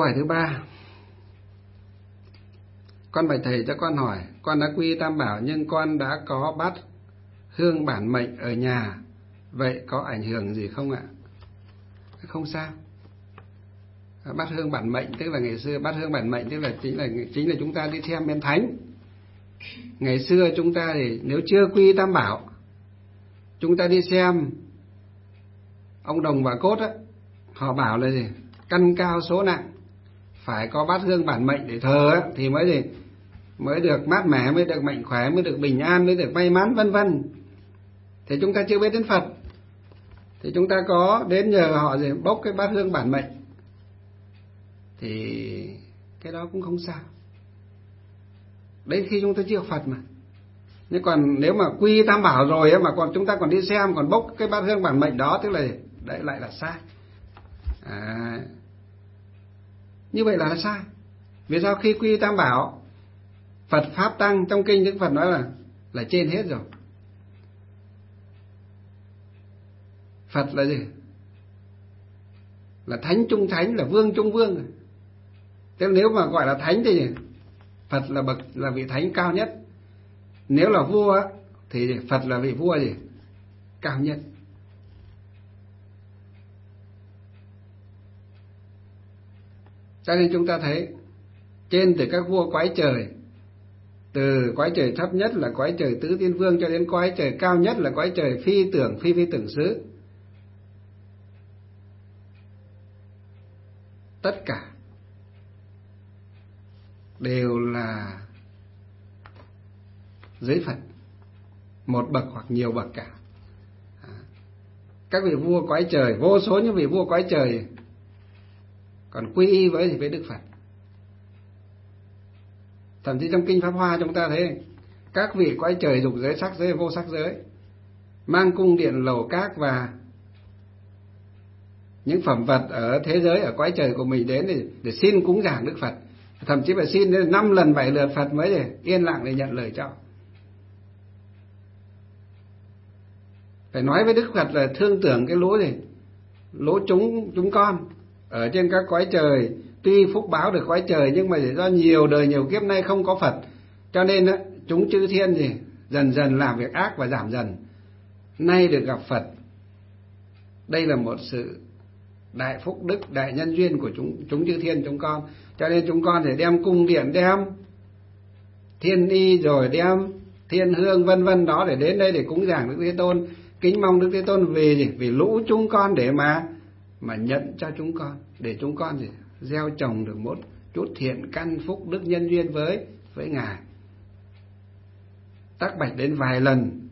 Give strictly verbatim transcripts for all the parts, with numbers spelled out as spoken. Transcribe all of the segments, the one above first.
hỏi thứ ba. Con bạch thầy cho con hỏi, con đã quy y Tam Bảo nhưng con đã có bát hương bản mệnh ở nhà, vậy có ảnh hưởng gì không ạ? Không sao. Bát hương bản mệnh tức là ngày xưa bát hương bản mệnh tức là chính là chính là chúng ta đi xem bên thánh. Ngày xưa chúng ta thì nếu chưa quy y Tam Bảo, chúng ta đi xem ông Đồng Bà Cốt á, họ bảo là gì? Căn cao số nặng, phải có bát hương bản mệnh để thờ á, thì mới gì? Mới được mát mẻ, mới được mạnh khỏe, mới được bình an, mới được may mắn, vân vân. Thì chúng ta chưa biết đến Phật, thì chúng ta có đến nhờ họ gì bốc cái bát hương bản mệnh, thì cái đó cũng không sao. Đấy khi chúng ta chưa Phật mà. Nhưng còn nếu mà quy Tam Bảo rồi ấy, mà còn chúng ta còn đi xem, còn bốc cái bát hương bản mệnh đó, tức là đấy lại là sai. À, như vậy là sai. Vì sao? Khi quy Tam Bảo, Phật Pháp Tăng, trong kinh Đức Phật nói là là trên hết rồi. Phật là gì? Là thánh trung thánh, là vương trung vương. Thế nếu mà gọi là thánh thì gì? Phật là bậc là vị thánh cao nhất. Nếu là vua thì Phật là vị vua gì? Cao nhất. Cho nên chúng ta thấy trên từ các vua cõi trời, từ cõi trời thấp nhất là cõi trời Tứ Thiên Vương cho đến cõi trời cao nhất là cõi trời phi tưởng phi phi tưởng xứ, tất cả đều là dưới Phật, một bậc hoặc nhiều bậc cả. Các vị vua cõi trời, vô số những vị vua cõi trời còn quy y với với Đức Phật. Thậm chí trong kinh Pháp Hoa chúng ta thấy các vị cõi trời, dục giới, sắc giới, vô sắc giới mang cung điện lầu các và những phẩm vật ở thế giới, ở cõi trời của mình đến để, để xin cúng dường Đức Phật. Thậm chí phải xin đến năm lần bảy lượt Phật mới để yên lặng để nhận lời cho. Phải nói với Đức Phật là thương tưởng cái lũ gì? Lũ chúng chúng con ở trên các cõi trời, tuy phúc báo được cõi trời nhưng mà do nhiều đời nhiều kiếp nay không có Phật, cho nên đó, chúng chư thiên gì dần dần làm việc ác và giảm dần. Nay được gặp Phật, đây là một sự đại phúc đức, đại nhân duyên của chúng chúng chư thiên chúng con. Cho nên chúng con phải đem cung điện, đem thiên y, rồi đem thiên hương vân vân đó để đến đây để cúng dường Đức Thế Tôn, kính mong Đức Thế Tôn vì gì? Vì lũ chúng con để mà mà nhận cho chúng con, để chúng con gì gieo trồng được một chút thiện căn phúc đức nhân duyên với với Ngài. Tác bạch đến vài lần,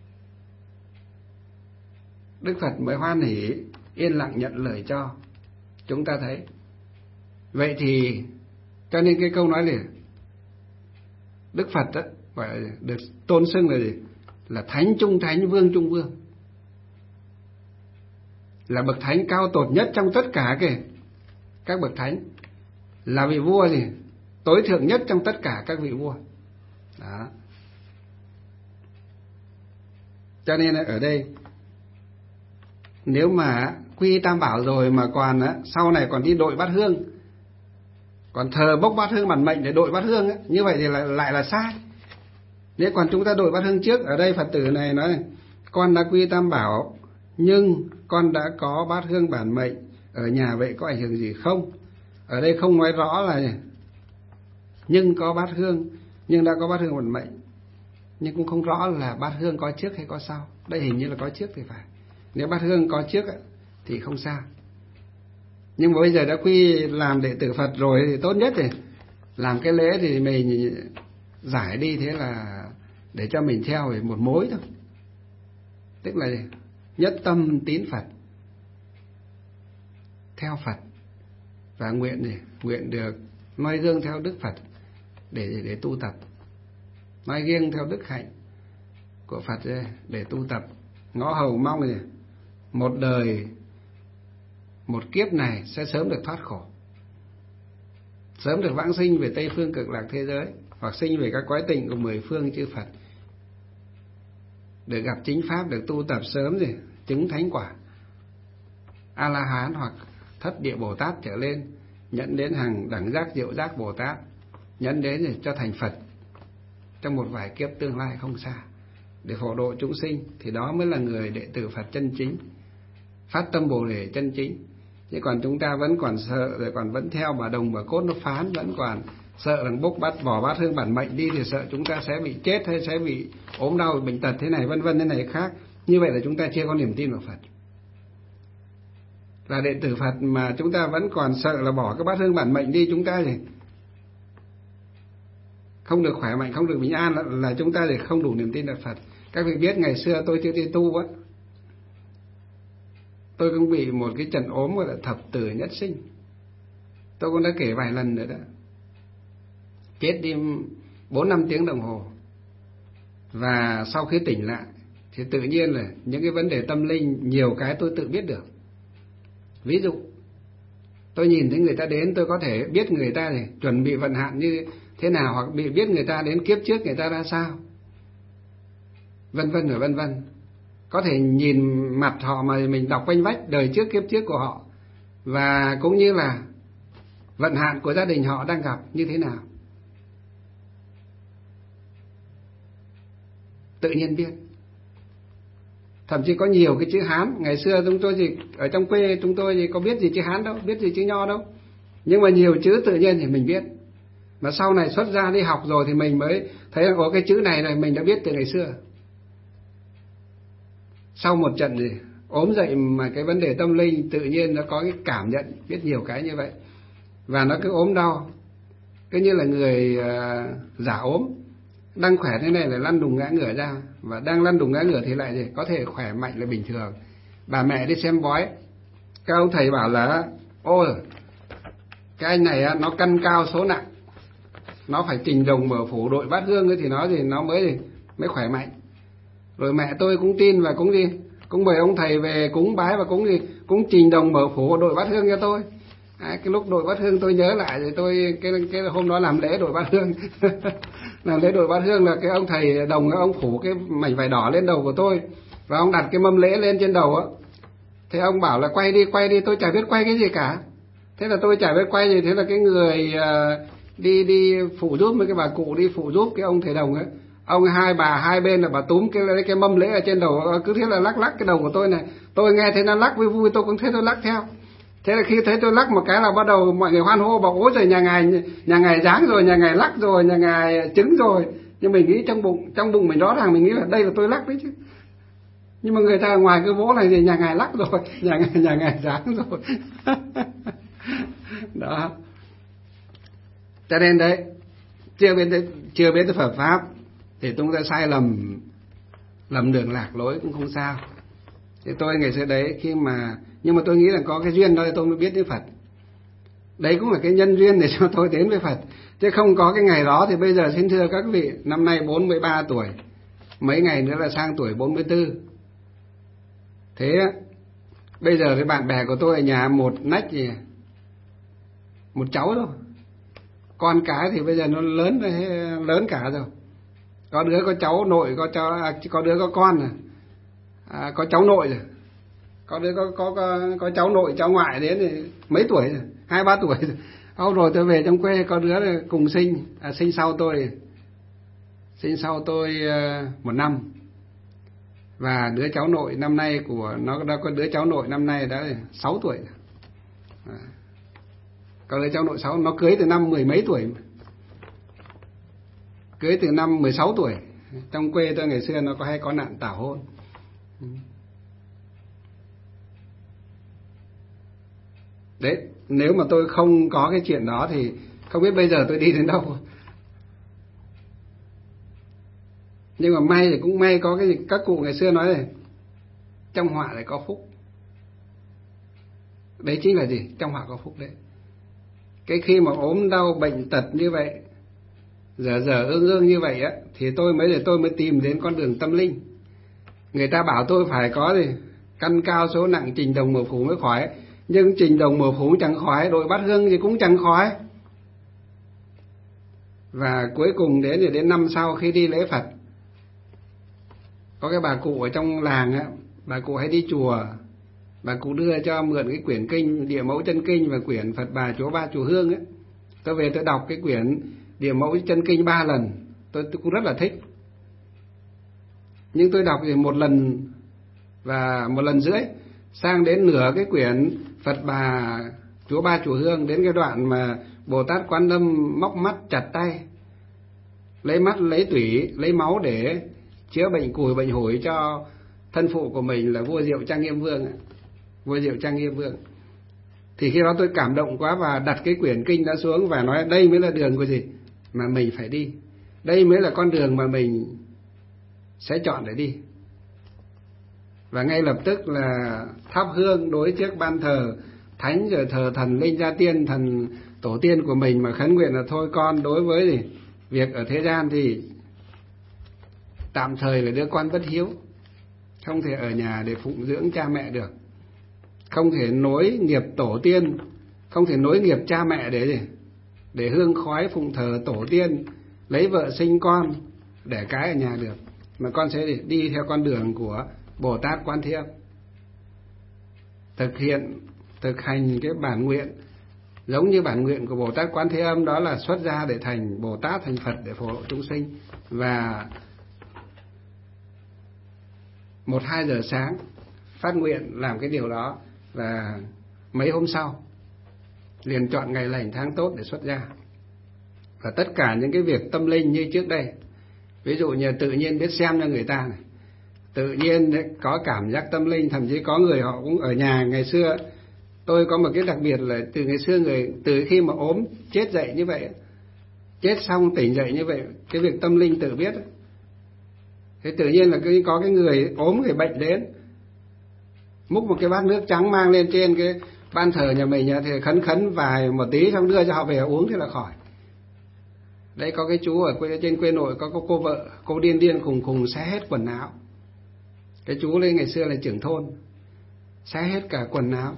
Đức Phật mới hoan hỉ yên lặng nhận lời cho. Chúng ta thấy vậy thì cho nên cái câu nói này Đức Phật đó, gọi là được tôn xưng là gì? Là thánh trung thánh, vương trung vương, là bậc thánh cao tột nhất trong tất cả kìa các bậc thánh, là vị vua gì tối thượng nhất trong tất cả các vị vua đó. Cho nên ở đây nếu mà quy Tam Bảo rồi mà còn á, sau này còn đi đội bát hương, còn thờ bốc bát hương bản mệnh để đội bát hương ấy, như vậy thì lại, lại là sai. Nếu còn chúng ta đội bát hương trước, ở đây Phật tử này nói con đã quy Tam Bảo nhưng con đã có bát hương bản mệnh ở nhà, vậy có ảnh hưởng gì không? Ở đây không nói rõ là nhưng có bát hương, nhưng đã có bát hương bản mệnh, nhưng cũng không rõ là bát hương có trước hay có sau. Đây hình như là có trước thì phải. Nếu bát hương có trước thì không sao. Nhưng mà bây giờ đã quy làm đệ tử Phật rồi thì tốt nhất thì làm cái lễ thì mình giải đi, thế là để cho mình theo về một mối thôi. Tức là nhất tâm tín Phật, theo Phật, và nguyện gì? Nguyện được noi gương theo Đức Phật để để tu tập, noi gương theo đức hạnh của Phật để tu tập, ngõ hầu mong gì? Một đời, một kiếp này sẽ sớm được thoát khổ, sớm được vãng sinh về Tây Phương Cực Lạc thế giới, hoặc sinh về các cõi tịnh của mười phương chư Phật, được gặp chính pháp, được tu tập sớm gì chứng thánh quả A La Hán hoặc Thất Địa Bồ Tát trở lên, nhẫn đến hàng đẳng giác diệu giác Bồ Tát, nhẫn đến để cho thành Phật trong một vài kiếp tương lai không xa, để phổ độ chúng sinh, thì đó mới là người đệ tử Phật chân chính, phát tâm Bồ Đề chân chính. Chứ còn chúng ta vẫn còn sợ, rồi còn vẫn theo bà đồng bà cốt nó phán, vẫn còn sợ rằng bốc bắt bỏ bát hương bản mệnh đi thì sợ chúng ta sẽ bị chết hay sẽ bị ốm đau bệnh tật thế này vân vân thế này khác. Như vậy là chúng ta chưa có niềm tin vào Phật. Là đệ tử Phật mà chúng ta vẫn còn sợ là bỏ cái bát hương bản mệnh đi, chúng ta thì không được khỏe mạnh, không được bình an, là, là chúng ta thì không đủ niềm tin vào Phật. Các vị biết ngày xưa tôi chưa đi tu á, tôi cũng bị một cái trận ốm gọi là thập tử nhất sinh. Tôi cũng đã kể vài lần nữa đó. Chết đi bốn năm tiếng đồng hồ. Và sau khi tỉnh lại thì tự nhiên là những cái vấn đề tâm linh, nhiều cái tôi tự biết được. Ví dụ, tôi nhìn thấy người ta đến, tôi có thể biết người ta thì chuẩn bị vận hạn như thế nào, hoặc bị biết người ta đến kiếp trước người ta ra sao, vân vân và vân vân. Có thể nhìn mặt họ mà mình đọc quanh vách đời trước kiếp trước của họ, và cũng như là vận hạn của gia đình họ đang gặp như thế nào, tự nhiên biết. Thậm chí có nhiều cái chữ Hán, ngày xưa chúng tôi gì ở trong quê chúng tôi gì có biết gì chữ Hán đâu, biết gì chữ Nho đâu, nhưng mà nhiều chữ tự nhiên thì mình biết. Mà sau này xuất ra đi học rồi thì mình mới thấy là có cái chữ này này mình đã biết từ ngày xưa. Sau một trận gì ốm dậy mà cái vấn đề tâm linh tự nhiên nó có cái cảm nhận biết nhiều cái như vậy, và nó cứ ốm đau, cứ như là người uh, giả ốm, đang khỏe thế này là lăn đùng ngã ngửa ra, và đang lăn đùng ngã ngửa thì lại gì có thể khỏe mạnh là bình thường. Bà mẹ đi xem bói, các ông thầy bảo là ôi cái anh này nó căn cao số nặng, nó phải trình đồng mở phủ đội bát hương ấy thì nó thì nó mới mới khỏe mạnh. Rồi mẹ tôi cũng tin và cũng đi cũng mời ông thầy về cúng bái và cũng đi cũng trình đồng mở phủ đội bát hương cho tôi. À, cái lúc đội bát hương tôi nhớ lại thì tôi cái cái hôm đó làm lễ đội bát hương làm lễ đội bát hương là cái ông thầy đồng ông phủ cái mảnh vải đỏ lên đầu của tôi, và ông đặt cái mâm lễ lên trên đầu á. Thế ông bảo là quay đi quay đi, tôi chả biết quay cái gì cả. Thế là tôi chả biết quay gì, thế là cái người uh, đi đi phụ giúp với cái bà cụ đi phụ giúp cái ông thầy đồng ấy, ông hai bà hai bên là bà túm cái cái mâm lễ ở trên đầu, cứ thế là lắc lắc cái đầu của tôi này. Tôi nghe thấy nó lắc vui vui, tôi cũng thấy tôi lắc theo. Thế là khi thấy tôi lắc một cái là bắt đầu mọi người hoan hô, bảo ôi giời, nhà ngài nhà ngài dáng rồi, nhà ngài lắc rồi, nhà ngài trứng rồi. Nhưng mình nghĩ trong bụng trong bụng mình rõ ràng mình nghĩ là đây là tôi lắc đấy chứ. Nhưng mà người ta ngoài cái vỗ này thì nhà ngài lắc rồi, nhà ngài nhà ngài dáng rồi. Đó. Cho nên đấy, chưa biết chưa biết tới Phật pháp thì chúng ta sai lầm lầm đường lạc lối cũng không sao. Thì tôi ngày xưa đấy khi mà nhưng mà tôi nghĩ là có cái duyên đó thì tôi mới biết đến Phật. Đấy cũng là cái nhân duyên để cho tôi đến với Phật. Chứ không có cái ngày đó thì bây giờ xin thưa các vị, năm nay bốn mươi ba tuổi, mấy ngày nữa là sang tuổi bốn mươi tư. Thế bây giờ cái bạn bè của tôi ở nhà một nách gì, một cháu thôi. Con cái thì bây giờ nó lớn lớn cả rồi. Có đứa có cháu nội, có cháu, à, có đứa có con rồi. À, có cháu nội rồi. Có đứa có có có, có cháu nội, cháu ngoại đến thì mấy tuổi rồi, hai ba tuổi rồi. Hôm rồi tôi về trong quê có đứa là cùng sinh, à, sinh sau tôi, sinh sau tôi uh, một năm. Và đứa cháu nội năm nay của nó đã có đứa cháu nội năm nay đã sáu tuổi rồi. À, có đứa cháu nội sáu, nó cưới từ năm mười mấy tuổi, cưới từ năm mười sáu tuổi. Trong quê tôi ngày xưa nó có hay có nạn tảo hôn. Đấy, nếu mà tôi không có cái chuyện đó thì không biết bây giờ tôi đi đến đâu. Nhưng mà may thì cũng may có cái gì, các cụ ngày xưa nói này, trong họa lại có phúc. Đấy chính là gì? Trong họa có phúc đấy. Cái khi mà ốm đau bệnh tật như vậy, dở dở ương ương như vậy á, thì tôi mới để tôi mới tìm đến con đường tâm linh. Người ta bảo tôi phải có gì căn cao số nặng, trình đồng mở phủ mới khỏi. Nhưng trình đồng mở phủ chẳng khỏi, đội bát hương thì cũng chẳng khỏi. Và cuối cùng đến thì đến năm sau khi đi lễ Phật, có cái bà cụ ở trong làng á, bà cụ hay đi chùa, Bà cụ đưa cho mượn cái quyển kinh Địa Mẫu Chân Kinh và quyển Phật Bà Chúa Ba Chùa Hương ấy. Tôi về tôi đọc cái quyển Địa Mẫu Chân Kinh ba lần, tôi, tôi cũng rất là thích. Nhưng tôi đọc thì một lần và một lần rưỡi, sang đến nửa cái quyển Phật Bà Chúa Ba Chùa Hương, đến cái đoạn mà Bồ Tát Quan Âm móc mắt chặt tay, lấy mắt lấy tủy lấy máu để chữa bệnh cùi bệnh hủi cho thân phụ của mình là vua Diệu Trang Nghiêm Vương, vua Diệu Trang Nghiêm Vương. Thì khi đó tôi cảm động quá và đặt cái quyển kinh đã xuống và nói đây mới là đường của gì mà mình phải đi, đây mới là con đường mà mình sẽ chọn để đi. Và ngay lập tức là thắp hương đối trước ban thờ thánh, rồi thờ thần linh gia tiên, thần tổ tiên của mình, mà khấn nguyện là thôi con đối với gì việc ở thế gian thì tạm thời là đứa con bất hiếu, không thể ở nhà để phụng dưỡng cha mẹ được, không thể nối nghiệp tổ tiên, không thể nối nghiệp cha mẹ để gì để hương khói phụng thờ tổ tiên, lấy vợ sinh con để cái ở nhà được, mà con sẽ đi theo con đường của Bồ Tát Quan Thế Âm, thực hiện thực hành cái bản nguyện giống như bản nguyện của Bồ Tát Quan Thế Âm, đó là xuất gia để thành Bồ Tát, thành Phật để phổ độ chúng sinh. Và một hai giờ sáng phát nguyện làm cái điều đó, và mấy hôm sau liền chọn ngày lành tháng tốt để xuất gia. Và tất cả những cái việc tâm linh như trước đây, ví dụ như tự nhiên biết xem cho người ta này, tự nhiên có cảm giác tâm linh, thậm chí có người họ cũng ở nhà. Ngày xưa tôi có một cái đặc biệt là từ ngày xưa người từ khi mà ốm chết dậy như vậy, chết xong tỉnh dậy như vậy, cái việc tâm linh tự biết. Thế tự nhiên là cái có cái người ốm, người bệnh đến, múc một cái bát nước trắng mang lên trên cái ban thờ nhà mình thì khấn khấn vài một tí xong đưa cho họ về uống thì là khỏi. Đây có cái chú ở quê, trên quê nội có, có cô vợ, cô điên điên khùng khùng xé hết quần áo. Cái chú lên ngày xưa là trưởng thôn, xé hết cả quần áo,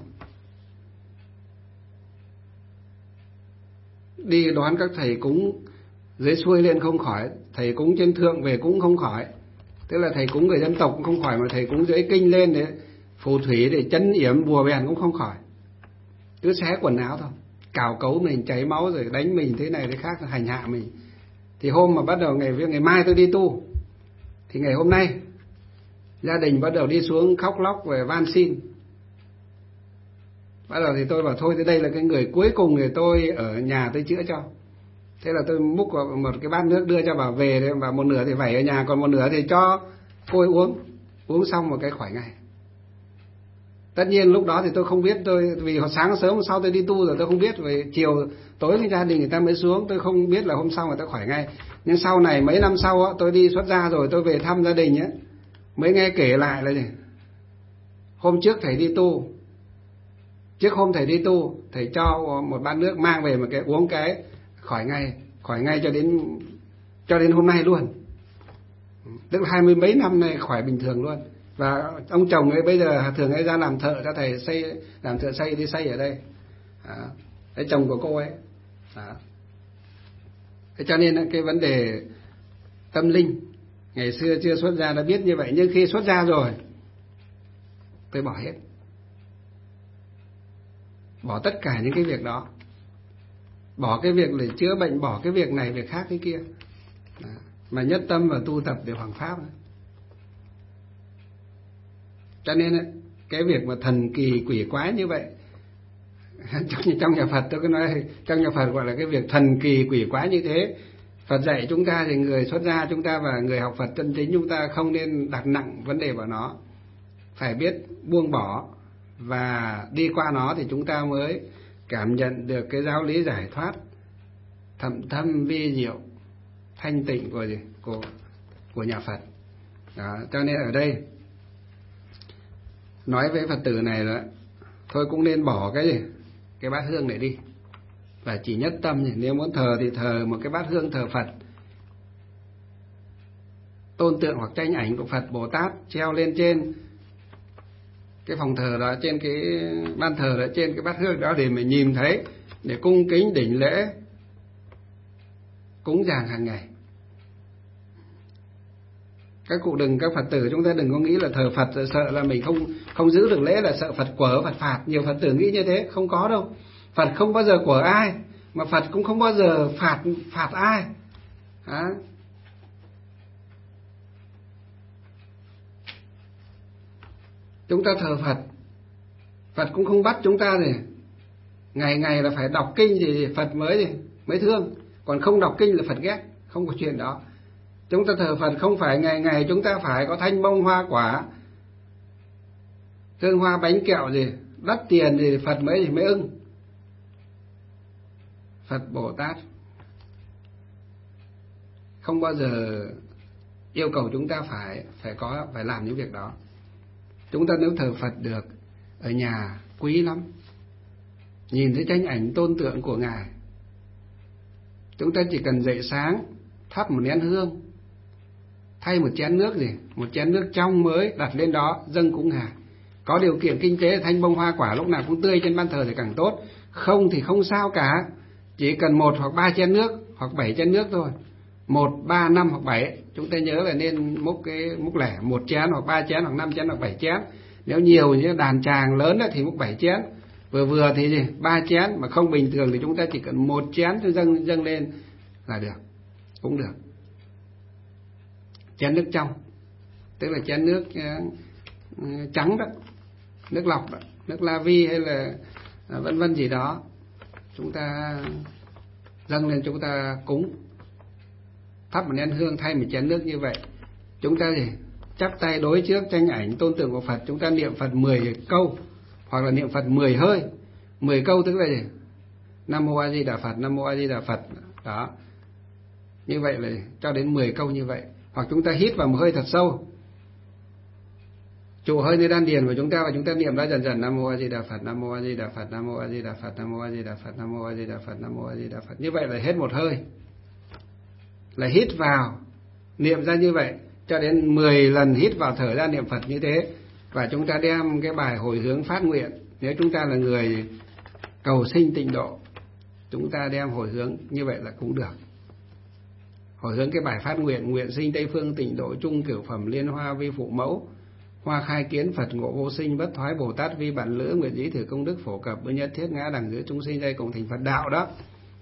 đi đoán các thầy cúng dưới xuôi lên không khỏi, thầy cúng trên thượng về cũng không khỏi, tức là thầy cúng người dân tộc cũng không khỏi, mà thầy cúng dưới kinh lên để phù thủy để chấn yểm bùa bèn cũng không khỏi, cứ xé quần áo thôi, cào cấu mình chảy máu rồi đánh mình thế này thế khác, hành hạ mình. Thì hôm mà bắt đầu ngày ngày mai tôi đi tu, thì ngày hôm nay gia đình bắt đầu đi xuống khóc lóc về van xin. Bắt đầu thì tôi bảo thôi, thì đây là cái người cuối cùng thì tôi ở nhà tôi chữa cho. Thế là tôi múc vào một cái bát nước đưa cho bà về, và một nửa thì vẩy ở nhà, còn một nửa thì cho cô ấy uống. Uống xong một cái khỏi ngay. Tất nhiên lúc đó thì tôi không biết, tôi vì hồi sáng sớm hôm sau tôi đi tu rồi tôi không biết, về chiều tối thì gia đình người ta mới xuống, tôi không biết là hôm sau người ta khỏi ngay. Nhưng sau này mấy năm sau á, tôi đi xuất gia rồi tôi về thăm gia đình ấy, mới nghe kể lại là gì, hôm trước thầy đi tu, trước hôm thầy đi tu, thầy cho một bát nước mang về một cái uống cái khỏi ngay, khỏi ngay cho đến cho đến hôm nay luôn, tức là hai mươi mấy năm nay khỏi bình thường luôn. Và ông chồng ấy bây giờ thường ấy ra làm thợ cho thầy xây, làm thợ xây đi xây ở đây, à, cái chồng của cô ấy. À. Thế cho nên cái vấn đề tâm linh ngày xưa chưa xuất gia đã biết như vậy, nhưng khi xuất gia rồi tôi bỏ hết, bỏ tất cả những cái việc đó, bỏ cái việc để chữa bệnh, bỏ cái việc này việc khác cái kia, à, mà nhất tâm và tu tập để hoằng pháp. Cho nên cái việc mà thần kỳ quỷ quái như vậy, trong, trong nhà Phật tôi cứ nói, trong nhà Phật gọi là cái việc thần kỳ quỷ quái như thế. Phật dạy chúng ta thì người xuất gia chúng ta và người học Phật chân chính chúng ta không nên đặt nặng vấn đề vào nó, phải biết buông bỏ và đi qua nó thì chúng ta mới cảm nhận được cái giáo lý giải thoát thậm thâm vi diệu thanh tịnh của gì của của nhà Phật. Đó, cho nên ở đây nói với Phật tử này là thôi cũng nên bỏ cái gì cái bát hương này đi, và chỉ nhất tâm. Nếu muốn thờ thì thờ một cái bát hương thờ Phật, tôn tượng hoặc tranh ảnh của Phật Bồ Tát treo lên trên cái phòng thờ đó, trên cái ban thờ đó, trên cái bát hương đó để mình nhìn thấy, để cung kính đảnh lễ cúng dường hàng ngày. Các cụ đừng, các Phật tử chúng ta đừng có nghĩ là thờ Phật sợ là mình không không giữ được lễ là sợ Phật quở, Phật phạt. Nhiều Phật tử nghĩ như thế, không có đâu. Phật không bao giờ quở ai, mà Phật cũng không bao giờ phạt phạt ai. Đó. Chúng ta thờ Phật, Phật cũng không bắt chúng ta gì. Ngày ngày là phải đọc kinh thì Phật mới mới thương, còn không đọc kinh là Phật ghét, không có chuyện đó. Chúng ta thờ Phật không phải ngày ngày chúng ta phải có thanh bông hoa quả, hương hoa bánh kẹo gì, đắt tiền thì Phật mới thì mới ưng. Phật Bồ Tát không bao giờ yêu cầu chúng ta phải phải có phải làm những việc đó. Chúng ta nếu thờ Phật được ở nhà quý lắm, nhìn thấy tranh ảnh tôn tượng của Ngài, chúng ta chỉ cần dậy sáng thắp một nén hương, thay một chén nước gì, một chén nước trong mới đặt lên đó dâng cúng Ngài. Có điều kiện kinh tế thanh bông hoa quả lúc nào cũng tươi trên ban thờ thì càng tốt, không thì không sao cả. Chỉ cần một hoặc ba chén nước hoặc bảy chén nước thôi, một, ba, năm hoặc bảy. Chúng ta nhớ là nên múc cái múc lẻ một chén hoặc ba chén hoặc năm chén hoặc bảy chén. Nếu nhiều như đàn tràng lớn thì múc bảy chén, vừa vừa thì gì ba chén, mà không bình thường thì chúng ta chỉ cần một chén cho dâng dâng lên là được, cũng được. Chén nước trong, tức là chén nước uh, trắng đó, nước lọc đó, nước la vi hay là uh, vân vân gì đó, chúng ta dâng lên, chúng ta cúng, thắp một nén hương thay một chén nước như vậy. Chúng ta gì chắp tay đối trước tranh ảnh tôn tượng của Phật, chúng ta niệm Phật mười câu hoặc là niệm Phật mười hơi. Mười câu tức là gì? Nam Mô A Di Đà Phật, Nam Mô A Di Đà Phật. Đó. Như vậy là cho đến mười câu như vậy. Hoặc chúng ta hít vào một hơi thật sâu, trụ hơi nơi đan điền của chúng ta, và chúng ta niệm ra dần dần Nam Mô A Di Đà Phật, Nam Mô A Di Đà Phật, Nam Mô A Di Đà Phật, Nam Mô A Di Đà Phật, Nam Mô A Di Đà Phật, Nam Mô A Di Đà Phật. Như vậy là hết một hơi. Là hít vào niệm ra như vậy cho đến mười lần hít vào thở ra niệm Phật như thế. Và chúng ta đem cái bài hồi hướng phát nguyện, nếu chúng ta là người cầu sinh tịnh độ, chúng ta đem hồi hướng như vậy là cũng được. Hồi hướng cái bài phát nguyện: nguyện sinh Tây phương tịnh độ chung cửu phẩm liên hoa vi phụ mẫu, hoa khai kiến Phật ngộ vô sinh bất thoái Bồ Tát vi bản lữ, nguyện dĩ thử công đức phổ cập bất nhất thiết ngã đẳng giữa chúng sinh dây cùng thành Phật đạo. Đó,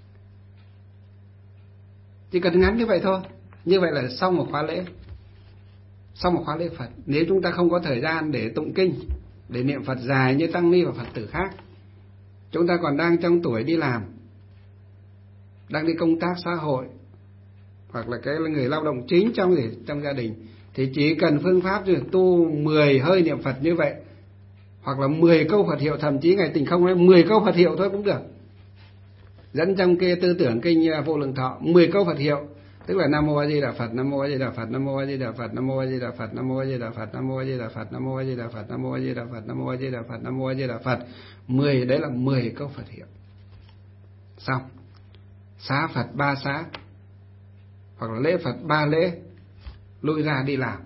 chỉ cần ngắn như vậy thôi. Như vậy là xong một khóa lễ, xong một khóa lễ Phật. Nếu chúng ta không có thời gian để tụng kinh, để niệm Phật dài như tăng ni và Phật tử khác, chúng ta còn đang trong tuổi đi làm, đang đi công tác xã hội, hoặc là cái người lao động chính trong gì trong gia đình, thì chỉ cần phương pháp rồi tu mười hơi niệm Phật như vậy, hoặc là mười câu Phật hiệu, thậm chí ngày Tịnh Không nói mười câu Phật hiệu thôi cũng được. Dẫn trong kia tư tưởng kinh Vô Lượng Thọ mười câu Phật hiệu, tức là Nam Mô A Di Đà Phật, Nam Mô A Di Đà Phật, Nam Mô A Di Đà Phật, Nam Mô A Di Đà Phật, Nam Mô A Di Đà Phật, Nam Mô A Di Đà Phật, Nam Mô A Di Đà Phật, Nam Mô A Di Đà Phật, Nam Mô A Di Đà Phật, Nam Mô A Di Đà Phật. mười, đấy là mười câu Phật hiệu. Xong. Xá Phật ba xá, hoặc là lễ Phật ba lễ, lui ra đi làm.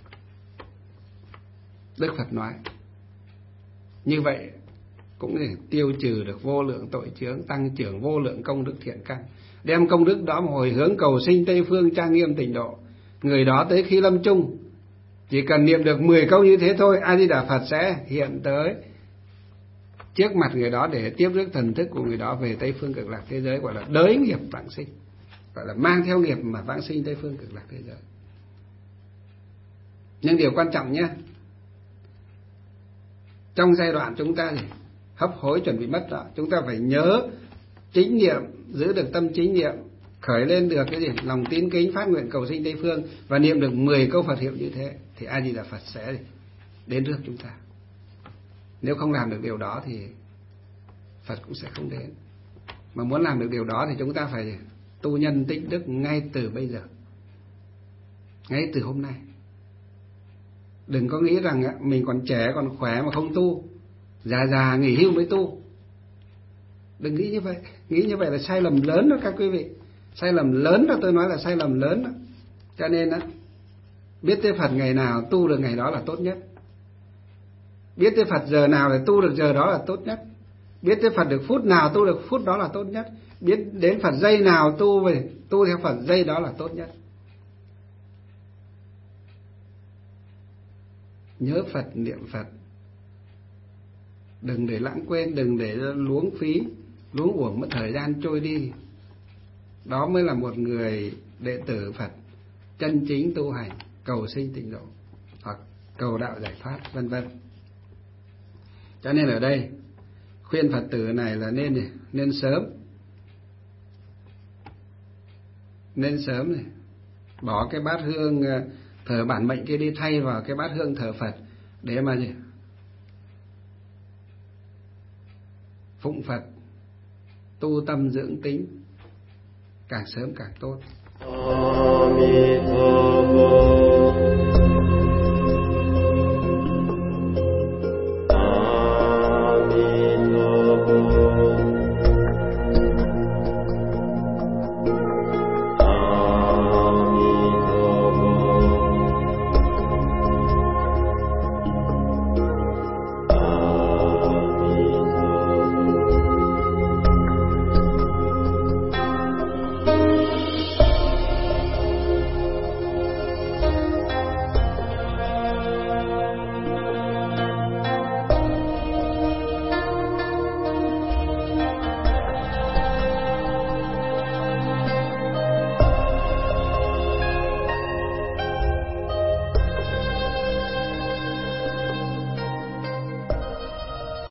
Đức Phật nói như vậy cũng để tiêu trừ được vô lượng tội chướng, tăng trưởng vô lượng công đức thiện căn. Đem công đức đó mà hồi hướng cầu sinh Tây phương trang nghiêm tịnh độ. Người đó tới khi lâm chung, chỉ cần niệm được mười câu như thế thôi, A Di Đà Phật sẽ hiện tới trước mặt người đó để tiếp rước thần thức của người đó về Tây phương cực lạc thế giới, gọi là đới nghiệp vãng sinh, gọi là mang theo nghiệp mà vãng sinh Tây phương cực lạc thế giới. Nhưng điều quan trọng nhé, trong giai đoạn chúng ta gì hấp hối chuẩn bị mất đó, chúng ta phải nhớ chính niệm, giữ được tâm chính niệm, khởi lên được cái gì lòng tín kính phát nguyện cầu sinh Tây phương, và niệm được mười câu Phật hiệu như thế, thì A Di Đà Phật sẽ đến trước chúng ta. Nếu không làm được điều đó thì Phật cũng sẽ không đến. Mà muốn làm được điều đó thì chúng ta phải tu nhân tích đức ngay từ bây giờ, ngay từ hôm nay. Đừng có nghĩ rằng mình còn trẻ còn khỏe mà không tu, già già nghỉ hưu mới tu. Đừng nghĩ như vậy. Nghĩ như vậy là sai lầm lớn đó các quý vị. Sai lầm lớn đó, tôi nói là sai lầm lớn đó. Cho nên đó, biết tới Phật ngày nào tu được ngày đó là tốt nhất. Biết tới Phật giờ nào để tu được giờ đó là tốt nhất. Biết tới Phật được phút nào tu được phút đó là tốt nhất. Biết đến Phật giây nào tu về tu theo Phật giây đó là tốt nhất. nhớ Phật, niệm Phật. Đừng để lãng quên, đừng để luống phí, luống uổng mất thời gian trôi đi. Đó mới là một người đệ tử Phật chân chính tu hành, cầu sinh tịnh độ hoặc cầu đạo giải thoát, vân vân. Cho nên ở đây khuyên Phật tử này là nên nên sớm, nên sớm này bỏ cái bát hương thờ bản mệnh kia đi, thay vào cái bát hương thờ Phật để mà gì? Phụng Phật, tu tâm dưỡng tính, càng sớm càng tốt. Amen.